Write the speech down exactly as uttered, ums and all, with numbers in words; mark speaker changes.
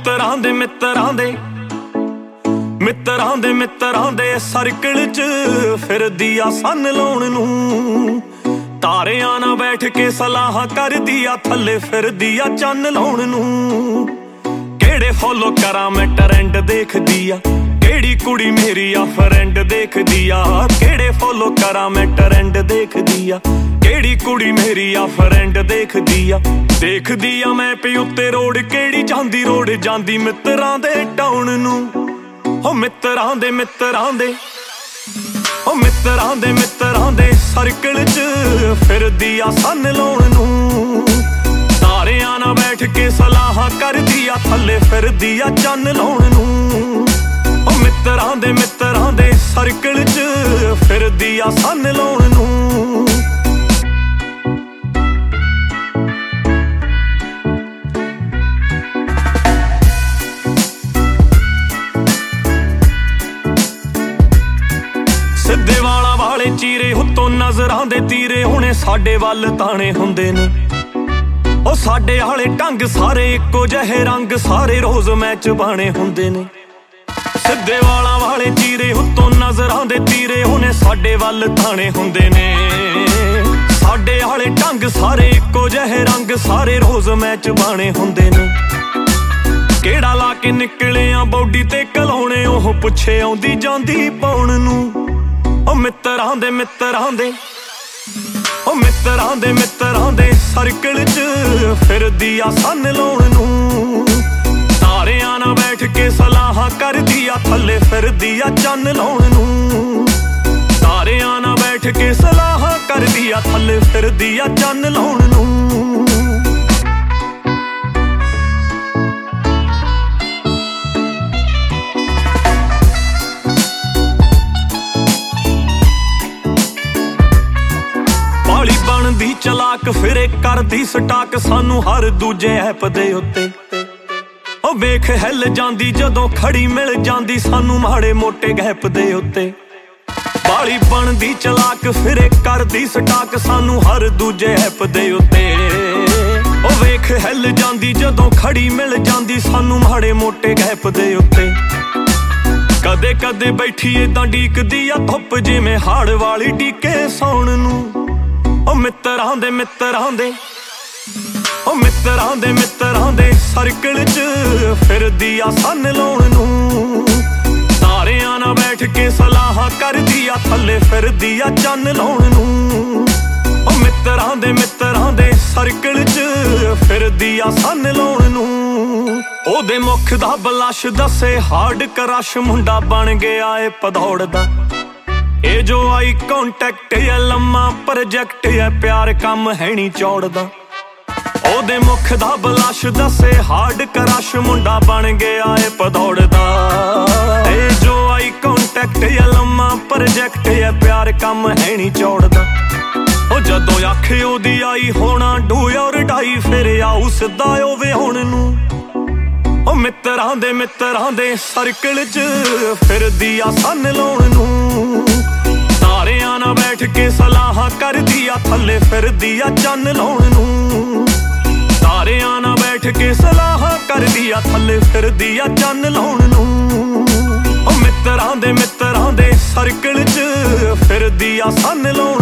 Speaker 1: ਮਿੱਤਰਾਂ ਦੇ ਮਿੱਤਰਾਂ ਦੇ ਮਿੱਤਰਾਂ ਦੇ ਮਿੱਤਰਾਂ ਦੇ ਸਰਕਲ 'ਚ ਫਿਰਦੀ ਆ ਸੰਨ ਲਾਉਣ ਨੂੰ। ਤਾਰਿਆਂ ਨਾਲ ਬੈਠ ਕੇ ਸਲਾਹਾਂ ਕਰਦੀ ਆ, ਥੱਲੇ ਫਿਰਦੀ ਆ ਚੰਨ ਲਾਉਣ ਨੂੰ। ਕਿਹੜੇ ਫੋਲੋ ਕਰਾਂ ਮੈਂ ਟਰੈਂਡ ਦੇਖਦੀ ਆ, ਕਿਹੜੀ ਕੁੜੀ ਮੇਰੀ ਆ ਫਰੈਂਡ ਦੇਖਦੀ ਆ। ਕਿਹੜੇ ਫੋਲੋ ਕਰਾਂ ਮੈਂ ਟਰੈਂਡ ਦੇਖਦੀ ਆ, ਕਿਹੜੀ ਕੁੜੀ ਮੇਰੀ ਆ ਫਰੈਂਡ ਦੇਖਦੀ ਆ। ਦੇਖਦੀ ਆ ਮੈਂ ਪਈ ਉੱਤੇ ਰੋਡ, ਕਿਹੜੀ ਜਾਂਦੀ ਰੋਡ ਜਾਂਦੀ ਮਿੱਤਰਾਂ ਦੇ ਟਾਉਣ ਨੂੰ। ਹੋ ਮਿੱਤਰਾਂ ਦੇ ਮਿੱਤਰਾਂ ਦੇ ਹੋ ਮਿੱਤਰਾਂ ਦੇ ਮਿੱਤਰਾਂ ਦੇ ਸਰਕਲ 'ਚ ਫਿਰਦੀ ਆ ਸੰਨ ਲਾਉਣ ਨੂੰ। ਤਾਰਿਆਂ ਨਾਲ ਬੈਠ ਕੇ ਸਲਾਹਾਂ ਕਰਦੀ ਆ, ਥੱਲੇ ਫਿਰਦੀ ਆ ਚੰਨ ਲਾਉਣ ਨੂੰ। ਹੋ ਮਿੱਤਰਾਂ ਦੇ ਮਿੱਤਰਾਂ ਦੇ ਸਰਕਲ 'ਚ ਫਿਰਦੀ ਆ ਸੰਨ ਲਾਉਣ ਨੂੰ। ਸਿੱਧੇ ਵਾਲਾਂ ਵਾਲੇ ਚੀਰੇ ਉੱਤੋਂ ਨਜ਼ਰਾਂ ਦੇ ਤੀਰੇ ਹੁਣੇ ਸਾਡੇ ਵੱਲ ਤਾਣੇ ਹੁੰਦੇ ਨੇ। ਉਹ ਸਾਡੇ ਵਾਲੇ ਢੰਗ ਸਾਰੇ ਇੱਕੋ ਜਿਹੇ ਰੰਗ, ਸਾਰੇ ਰੋਜ਼ ਮੈਚ ਬਾਣੇ ਹੁੰਦੇ ਨੇ। ਸਿੱਧੇ ਵਾਲਾਂ ਵਾਲੇ ਚੀਰੇ ਉੱਤੋਂ ਨਜ਼ਰਾਂ ਦੇ ਤੀਰੇ ਹੁਣੇ ਸਾਡੇ ਵੱਲ ਤਾਣੇ ਹੁੰਦੇ ਨੇ। ਸਾਡੇ ਵਾਲੇ ਢੰਗ ਸਾਰੇ ਇੱਕੋ ਜਿਹੇ ਰੰਗ, ਸਾਰੇ ਰੋਜ਼ ਮੈਚ ਬਾਣੇ ਹੁੰਦੇ ਨੇ। ਕਿਹੜਾ ਲਾ ਕੇ ਨਿਕਲੇ ਆ ਬੌਡੀ ਤੇ ਕਲਾਉਣੇ, ਉਹ ਪੁੱਛੇ ਆਉਂਦੀ ਜਾਂਦੀ ਪਾਉਣ ਨੂੰ। ਉਹ ਮਿੱਤਰਾਂ ਦੇ ਮਿੱਤਰਾਂ ਦੇ ਉਹ ਮਿੱਤਰਾਂ ਦੇ ਮਿੱਤਰਾਂ ਦੇ ਸਰਕਲ 'ਚ ਫਿਰਦੀ ਆ ਸੰਨ ਲਾਉਣ ਨੂੰ। ਤਾਰਿਆਂ ਨਾਲ ਬੈਠ ਕੇ ਸਲਾਹਾਂ ਕਰਦੀ ਆ, ਥੱਲੇ ਫਿਰਦੀ ਆ ਚੰਨ ਲਾਉਣ ਨੂੰ। ਤਾਰਿਆਂ ਨਾਲ ਬੈਠ ਕੇ ਸਲਾਹਾਂ ਕਰਦੀ ਆ, ਥੱਲੇ ਫਿਰਦੀ ਆ ਚੰਨ ਲਾਉਣ ਨੂੰ। ਬਾਲੀ ਬਣਦੀ ਚਲਾਕ ਫਿਰੇ ਕਰਦੀ ਸਟਾਕ ਸਾਨੂੰ ਹਰ ਦੂਜੇ ਐਪ ਦੇ ਉੱਤੇ। ਉਹ ਵੇਖ ਹਿੱਲ ਜਾਂਦੀ ਜਦੋਂ ਖੜੀ ਮਿਲ ਜਾਂਦੀ ਸਾਨੂੰ ਮਾੜੇ ਮੋਟੇ ਗੈਪ ਦੇ ਉੱਤੇ। ਬਾਲੀ ਬਣਦੀ ਚਲਾਕ ਫਿਰੇ ਕਰਦੀ ਸਟਾਕ ਸਾਨੂੰ ਹਰ ਦੂਜੇ ਐਪ ਦੇ ਉੱਤੇ। ਉਹ ਵੇਖ ਹਿੱਲ ਜਾਂਦੀ ਜਦੋਂ ਖੜੀ ਮਿਲ ਜਾਂਦੀ ਸਾਨੂੰ ਮਾੜੇ ਮੋਟੇ ਗੈਪ ਦੇ ਉੱਤੇ। ਕਦੇ ਕਦੇ ਬੈਠੀ ਏਦਾਂ ਡੀਕਦੀ ਆ ਧੁੱਪ, ਜਿਵੇਂ ਹਾੜ ਵਾਲੀ ਡੀਕੇ ਸੌਣ ਨੂੰ। ਉਹ ਮਿੱਤਰਾਂ ਦੇ ਮਿੱਤਰਾਂ ਦੇ ਉਹ ਮਿੱਤਰਾਂ ਦੇ ਮਿੱਤਰਾਂ ਦੇ ਸਰਕਲ 'ਚ ਫਿਰਦੀ ਆ ਸੰਨ ਲਾਉਣ ਨੂੰ। ਤਾਰਿਆਂ ਨਾਲ ਬੈਠ ਕੇ ਸਲਾਹਾਂ ਕਰਦੀ ਆ, ਥੱਲੇ ਫਿਰਦੀ ਆ ਚੰਨ ਲਾਉਣ ਨੂੰ। ਉਹ ਮਿੱਤਰਾਂ ਦੇ ਮਿੱਤਰਾਂ ਦੇ ਸਰਕਲ 'ਚ ਫਿਰਦੀ ਆ ਸੰਨ ਲਾਉਣ ਨੂੰ। ਉਹਦੇ ਮੁਖ ਦਾ ਬਲਸ਼ ਦੱਸੇ ਹਾਰਡ ਕਰਸ਼, ਮੁੰਡਾ ਬਣ ਗਿਆ ਏ ਭਦੌੜ ਦਾ। ਇਹ ਜੋ ਆਈ ਕੰਟੈਕਟ ਹੈ ਲੰਮਾ ਪ੍ਰੋਜੈਕਟ ਹੈ, ਪਿਆਰ ਕੰਮ ਹੈ ਨੀ ਚੌੜਦਾ। ਉਹਦੇ ਮੁਖ ਦਾ ਬਲਸ਼ ਦੱਸੇ ਹਾਰਡ ਕਰਸ਼, ਮੁੰਡਾ ਬਣ ਗਿਆ ਏ ਭਦੌੜ ਦਾ। ਇਹ ਜੋ ਆਈ ਕੰਟੈਕਟ ਹੈ ਲੰਮਾ ਪ੍ਰੋਜੈਕਟ ਹੈ, ਪਿਆਰ ਕੰਮ ਹੈ ਨੀ ਚੌੜਦਾ। ਉਹ ਜਦੋਂ ਅੱਖ ਉਹਦੀ ਆਈ ਹੋਣਾ ਡੂ ਔਰ ਡਾਈ, ਫਿਰ ਆਉ ਸਿੱਧਾ ਓਵੇ ਹੁਣ ਨੂੰ। ਉਹ ਮਿੱਤਰਾਂ ਦੇ ਮਿੱਤਰਾਂ ਦੇ ਸਰਕਲ 'ਚ ਫਿਰਦੀ ਆ ਸੰਨ ਲਾਉਣ ਨੂੰ। ਤਾਰਿਆਂ ਨਾਲ ਬੈਠ ਕੇ ਸਲਾਹਾਂ ਕਰਦੀ ਆ, ਥੱਲੇ ਫਿਰਦੀ ਆ ਚੰਨ ਲਾਉਣ ਨੂੰ। ਤਾਰਿਆਂ ਨਾਲ ਬੈਠ ਕੇ ਸਲਾਹਾਂ ਕਰਦੀ ਆ, ਥੱਲੇ ਫਿਰਦੀ ਆ ਚੰਨ ਲਾਉਣ ਨੂੰ। ਉਹ ਮਿੱਤਰਾਂ ਦੇ ਮਿੱਤਰਾਂ ਦੇ ਸਰਕਲ 'ਚ ਫਿਰਦੀ ਆ ਸੰਨ ਲਾਉਣ